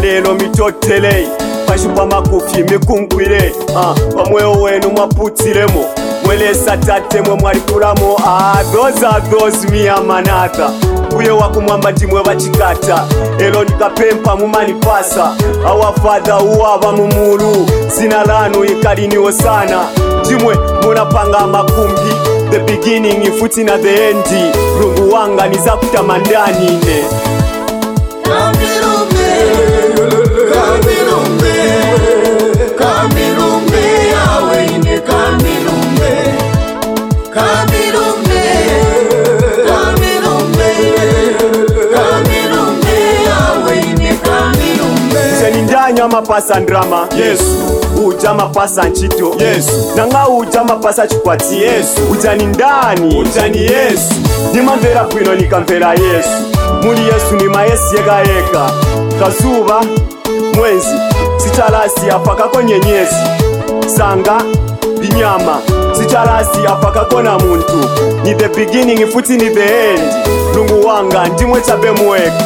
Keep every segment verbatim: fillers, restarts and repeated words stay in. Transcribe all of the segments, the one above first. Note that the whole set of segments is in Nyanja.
eno mitotele pashupa makufi mikunkwire ah omweyo wenu mwaputiremo mwelesa tate mwe mwalikulamo ah those are those me amanata uyo wakumwamba timwe bachikata elo nikapempa mumanipasa our father uwaba mumulu zina lanu ikaliniwo sana timwe munapanga makumbi the beginning ifuti na the end rungu wanga nizakutamandani ine Kamilumbe Kamilumbe Kamilumbe yawe ine Kamilumbe Kamilumbe Kamilumbe Kamilumbe yawe ine Kamilumbe Senindanya mapasa ndrama Yesu uja mapasa nchito Yesu nanga uja mapasa chikwati Yesu ujani ndani ujani Yesu nimamvera bwino nikamvera Yesu muri Yesu ni maesi yega yega kazuba mwezi sichalasi apaka konyenyezi sanga binyama sichalasi apaka kona muntu ni the beginning ifuti ni the end lungu wanga ndimwe chabe mweka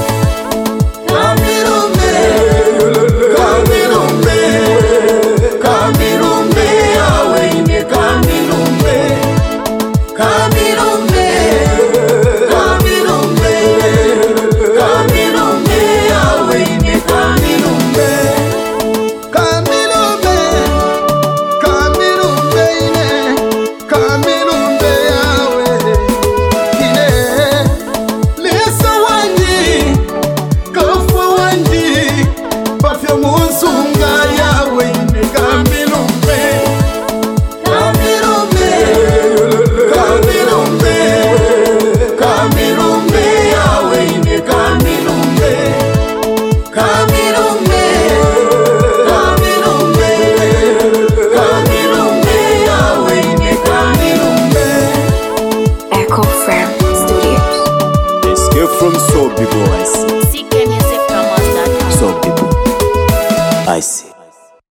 Kamilumbe Kamilumbe Kamilumbe yawe ine Kamilumbe Kamilumbe Kamilumbe Kamilumbe yawe ine Kamilumbe Kamilumbe Kamilumbe ine Kamilumbe yawe ine Lisa wanji Kafa wanji Bafya musunga yawe ine Kamilumbe Kamilumbe Kamilumbe Kamilumbe yawe ine Kamilumbe Kamilumbe Kamilumbe Kamilumbe yawe ine Kamilumbe Echo Frame Studios. Escape from Soul People I see C K Music Promos dot com. Soul People I see